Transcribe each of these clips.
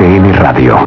RCN Radio.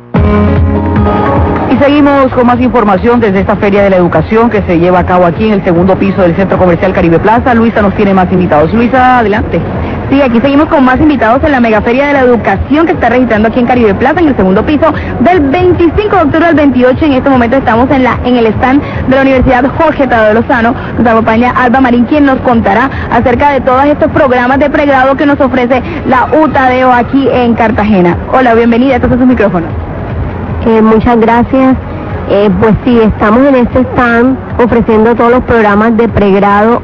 Y seguimos con más información desde esta Feria de la Educación que se lleva a cabo aquí en el segundo piso del Centro Comercial Caribe Plaza. Luisa nos tiene más invitados. Luisa, adelante. Sí, aquí seguimos con más invitados en la Mega Feria de la Educación que está registrando aquí en Caribe Plaza, en el segundo piso, del 25 de octubre al 28. En este momento estamos en el stand de la Universidad Jorge Tadeo Lozano. Nos acompaña Alba Marín, quien nos contará acerca de todos estos programas de pregrado que nos ofrece la UTADEO aquí en Cartagena. Hola, bienvenida, estos son sus micrófonos. Muchas gracias. Pues sí, estamos en este stand ofreciendo todos los programas de pregrado,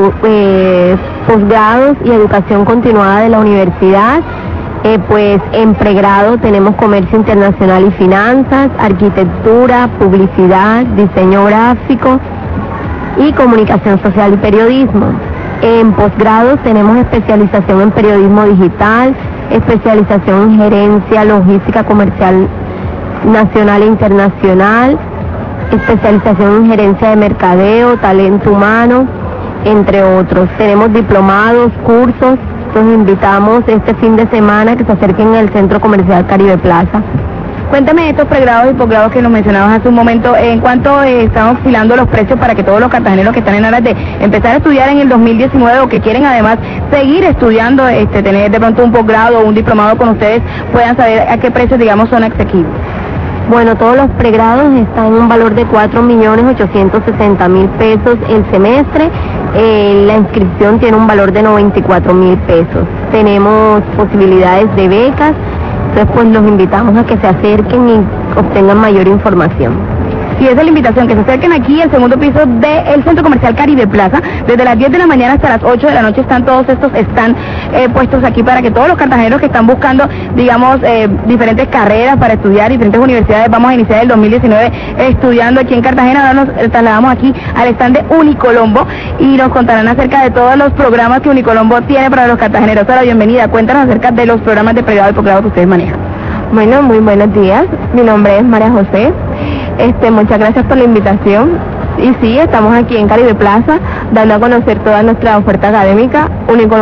posgrados y educación continuada de la universidad. Pues en pregrado tenemos comercio internacional y finanzas, arquitectura, publicidad, diseño gráfico y comunicación social y periodismo. En posgrado tenemos especialización en periodismo digital, especialización en gerencia, logística comercial nacional e internacional, especialización en gerencia de mercadeo, talento humano, entre otros. Tenemos diplomados, cursos. Los invitamos este fin de semana que se acerquen al Centro Comercial Caribe Plaza. Cuéntame de estos pregrados y posgrados que nos mencionabas hace un momento, ¿en cuánto están oscilando los precios para que todos los cartageneros que están en aras de empezar a estudiar en el 2019 o que quieren además seguir estudiando, tener de pronto un posgrado o un diplomado con ustedes, puedan saber a qué precios, digamos, son asequibles? Bueno, todos los pregrados están en un valor de 4.860.000 pesos el semestre. La inscripción tiene un valor de 94.000 pesos. Tenemos posibilidades de becas, entonces pues los invitamos a que se acerquen y obtengan mayor información. Y esa es la invitación, que se acerquen aquí al segundo piso del Centro Comercial Caribe Plaza. Desde las 10 de la mañana hasta las 8 de la noche están todos estos, están puestos aquí para que todos los cartageneros que están buscando, digamos, diferentes carreras para estudiar, diferentes universidades, vamos a iniciar el 2019 estudiando aquí en Cartagena. Ahora nos trasladamos aquí al stand de Unicolombo y nos contarán acerca de todos los programas que Unicolombo tiene para los cartageneros. Hola, bienvenida, cuéntanos acerca de los programas de pregrado y posgrado que ustedes manejan. Bueno, muy buenos días, mi nombre es María José. Muchas gracias por la invitación. Y sí, estamos aquí en Caribe Plaza, dando a conocer toda nuestra oferta académica. Unicolombo